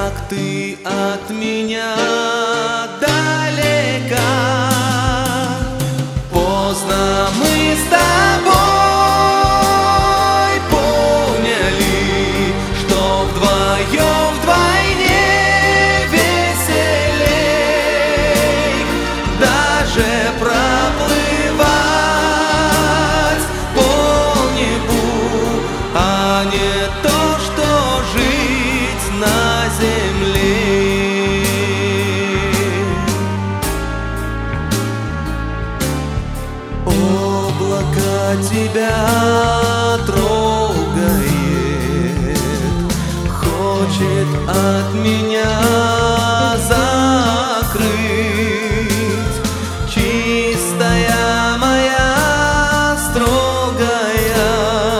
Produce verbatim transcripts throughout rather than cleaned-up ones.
как ты от меня далека. Поздно мы с тобой поняли, что вдвоем вдвойне веселей. Даже проплывать по небу, а не то, что жить на земле. Облако тебя трогает, хочет от меня закрыть. Чистая моя строгая,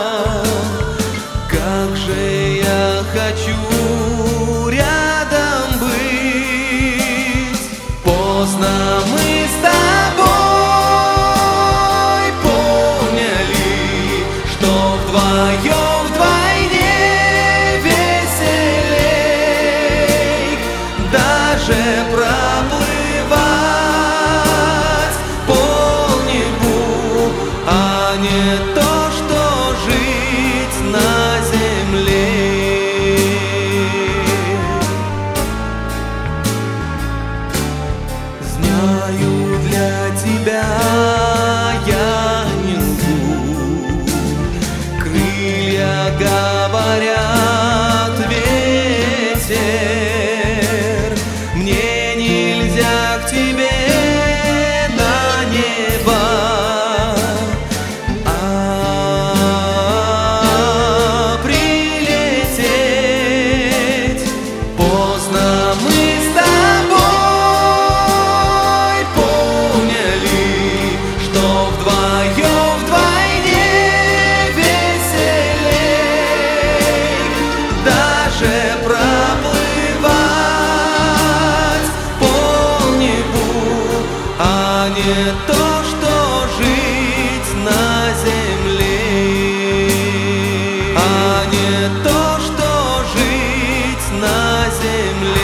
как же я хочу рядом быть. Поздно мы с тобой поняли, что вдвоем вдвойне веселей. Даже проплывать по небу, а не то, что жить на земле. Знаю, для тебя я не лгу. Крылья говорят ветер, мне нельзя к тебе на небо, а прилететь. Поздно мы с тобой поняли, что вдвоем вдвойне веселей. Даже проплывать по небу, а не то, что жить на земле, а не то, что жить на земле.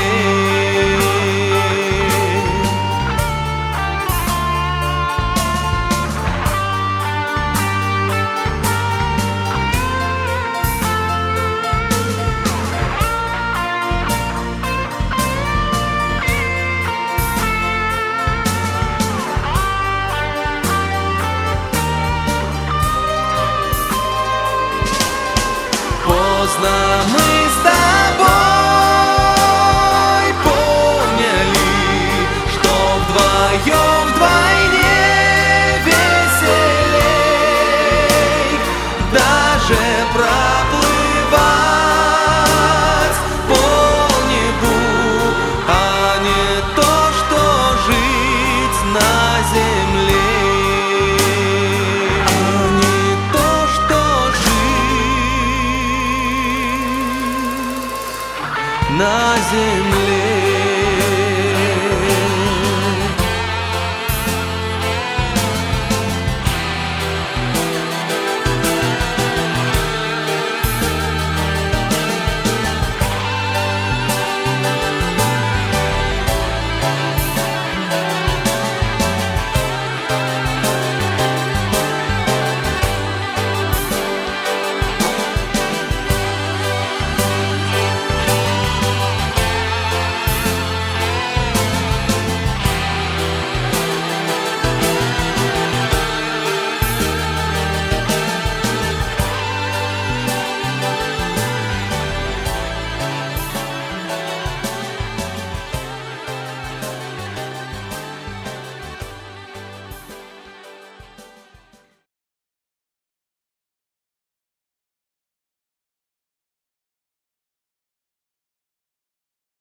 Поздно мы с тобой поняли, что вдвоем вдвойне веселей. Даже проплывать по небу, а не то, что жить на земле, а не то, что жить на земле.